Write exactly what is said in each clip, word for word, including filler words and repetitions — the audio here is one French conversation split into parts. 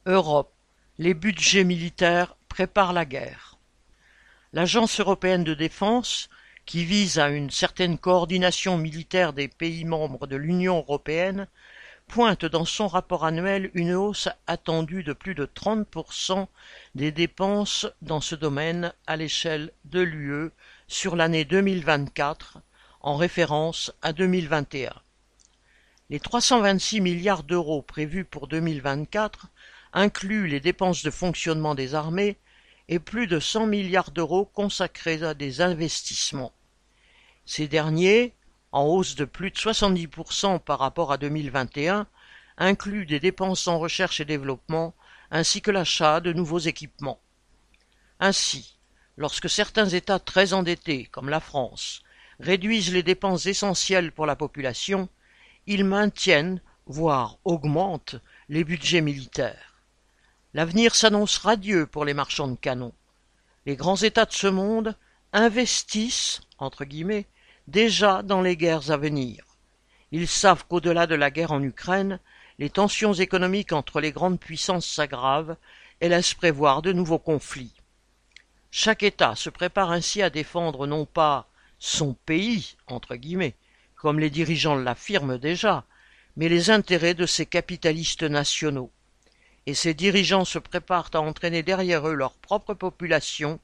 Europe, les budgets militaires préparent la guerre. L'Agence européenne de défense, qui vise à une certaine coordination militaire des pays membres de l'Union européenne, pointe dans son rapport annuel une hausse attendue de plus de trente pour cent des dépenses dans ce domaine à l'échelle de l'U E sur l'année deux mille vingt-quatre, en référence à deux mille vingt et un. Les trois cent vingt-six milliards d'euros prévus pour deux mille vingt-quatre incluent les dépenses de fonctionnement des armées et plus de cent milliards d'euros consacrés à des investissements. Ces derniers, en hausse de plus de soixante-dix pour cent par rapport à deux mille vingt et un, incluent des dépenses en recherche et développement ainsi que l'achat de nouveaux équipements. Ainsi, lorsque certains États très endettés, comme la France, réduisent les dépenses essentielles pour la population, ils maintiennent, voire augmentent, les budgets militaires. L'avenir s'annonce radieux pour les marchands de canons. Les grands États de ce monde investissent, entre guillemets, déjà dans les guerres à venir. Ils savent qu'au-delà de la guerre en Ukraine, les tensions économiques entre les grandes puissances s'aggravent et laissent prévoir de nouveaux conflits. Chaque État se prépare ainsi à défendre non pas son pays, entre guillemets, comme les dirigeants l'affirment déjà, mais les intérêts de ses capitalistes nationaux. Et ces dirigeants se préparent à entraîner derrière eux leur propre population,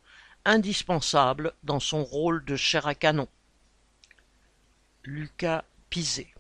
indispensable dans son rôle de chair à canon. Lucas Pizet.